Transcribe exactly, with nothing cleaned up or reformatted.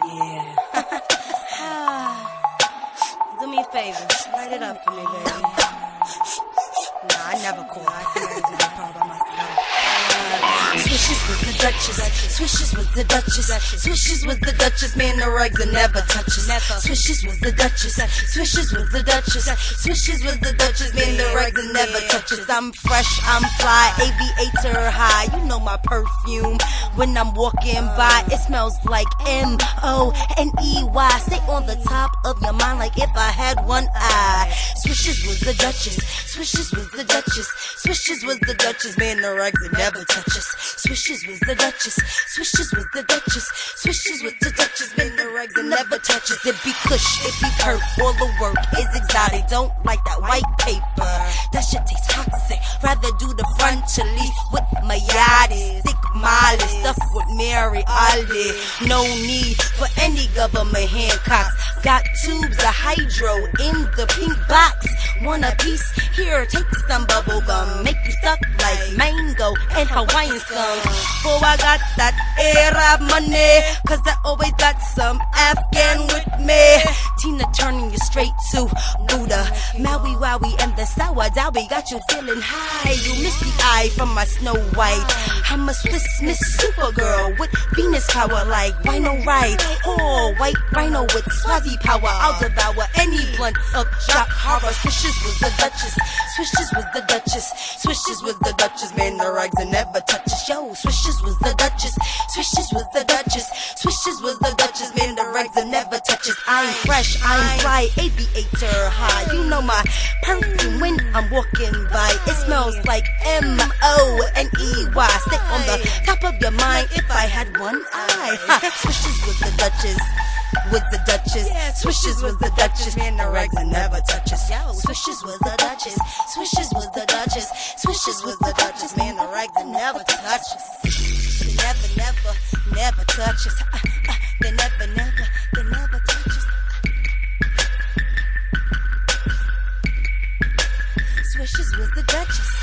Yeah. Do me a favor. Write it up for me, baby. Nah, I never call. I think I do that part by myself. Swishes with the Duchess, swishes with the Duchess, swishes with the Duchess, man, the rugs and never touches. Swishes with the Duchess, swishes with the Duchess, swishes with the Duchess, man, the rugs and never touches. I'm fresh, I'm fly, aviator high, you know my perfume. When I'm walking by, it smells like M O N E Y. Stay on the top of your mind like if I had one eye. Swishes with the Duchess, swishes with the Duchess, swishes with the Duchess, man, the rugs and never touches. Swishes with the Duchess, swishes with the Duchess, swishes with the Duchess, man, the rugs and never touches. It be cush, it be perk, all the work is exotic. Don't like that white paper, that shit tastes toxic. Rather do the frontally with my yachty, thick molly, stuff with Mary Olive. No need for any government handcocks. Got tubes of hydro in the pink box. Want a piece? Here, take some bubble gum. Make you stuck like mango and Hawaiian scum. Oh, I got that Arab money, cause I always got some Afghan with me. Tina turning you straight to Buddha. Maui Wowie and the sour dowie got you feeling high. You miss the eye from my Snow White. I'm a Swiss Miss Supergirl with Venus power like Rhino Ride. Oh, white rhino with Swazi power. I'll devour any blunt of shock horror. Swishes with the Duchess, swishes with the Duchess, swishes with the Duchess, man, the rugs and never touches. Yo, swishes with the Duchess, swishes with the Duchess, swishes with the Duchess, man, the rugs and never touches. I'm fresh, I'm fly, aviator high. You know my perfume when I'm walking by. It smells like M O N E Y. Stay on the top of your mind if I had one eye. Swishes with the Duchess, with the Duchess, swishes with the Duchess, man, the rugs and never touches. Swishes with the Duchess, swishes with the Duchess, swishes with the Duchess, man, the rugs and never touches. They never, never, never touches. Uh, uh, they never, never, they never touches. Swishes with the Duchess.